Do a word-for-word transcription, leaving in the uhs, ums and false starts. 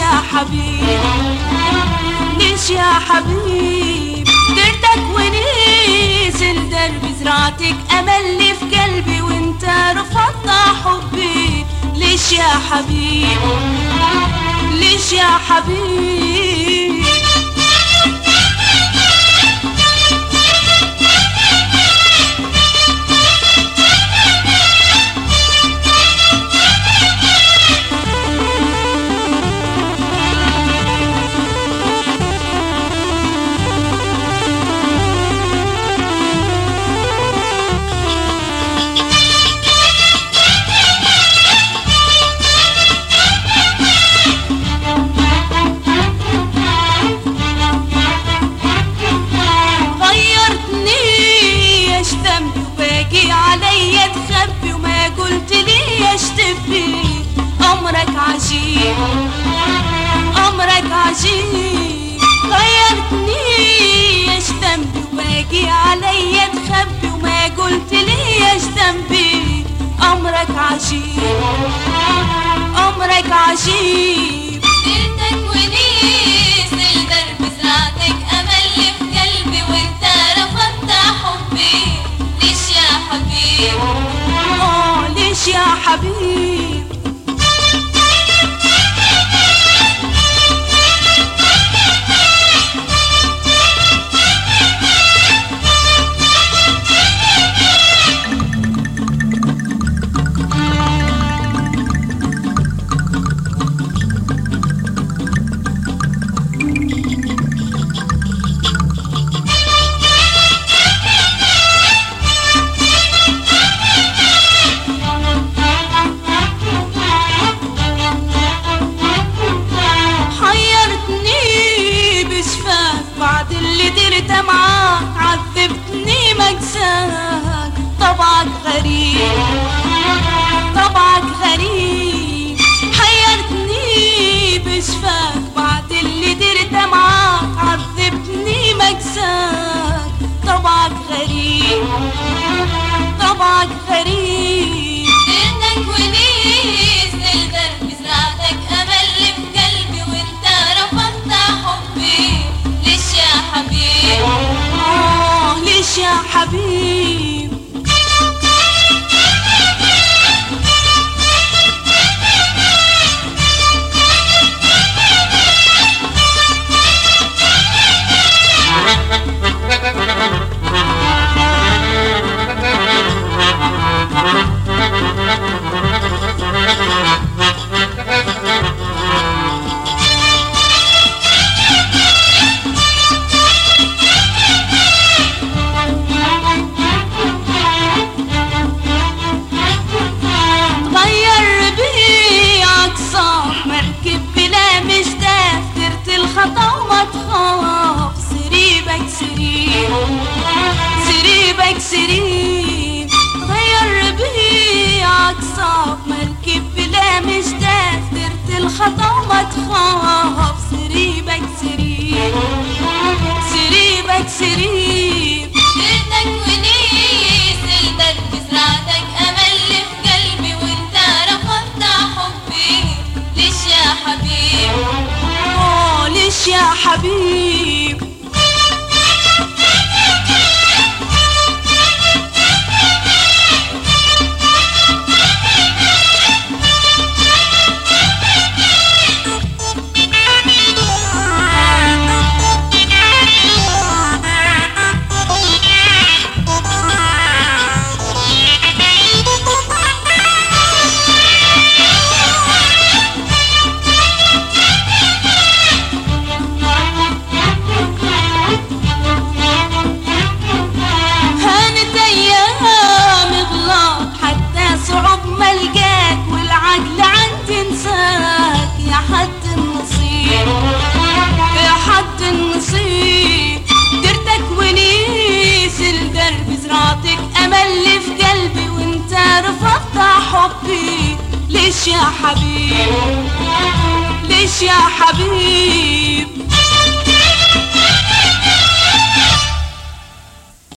يا حبيب، ليش يا حبيب درتك ونزل درب زرعتك أمل لي في قلبي وانت رفضت حبي. ليش يا حبيب، ليش يا حبيب. عليا تخبي وما قلت ليش تبي. أمرك عجيب، أمرك عجيب، غيرتني ايش ذنبي وباقي عليا تخبي وما قلت ليش ذنبي. أمرك عجيب، أمرك عجيب. درتك ونزل درب زرعتك أمل لي في قلبي وانت رفضت حبي. ليش يا حبيب، آه ليش يا حبيب. بعد اللي درت معاك عذبتني مجزاك. طبعك غريب، طبعك غريب، حيرتني بشفاك. بعد اللي درت معاك عذبتني مجزاك. طبعك غريب، طبعك غريب. درتك ونزل درب زرعتك أمل لي في قلبي وانت رفضت حبي. ليش يا حبيب، آه ليش يا حبيب. الخطا وما تخاف. سريبك سريب، سريبك سريب، غير بيعك صعب. مركب بلا مجداف درت الخطا وما تخاف. سريبك سريب، سريبك سريب. درتك ونزل درب زرعتك أمل لي في قلبي وانت رفضت حبي. ليش يا حبيب، ليش يا حبيب. أمل لي في قلبي وانت رفضت حبي. ليش يا حبيب، ليش يا حبيب.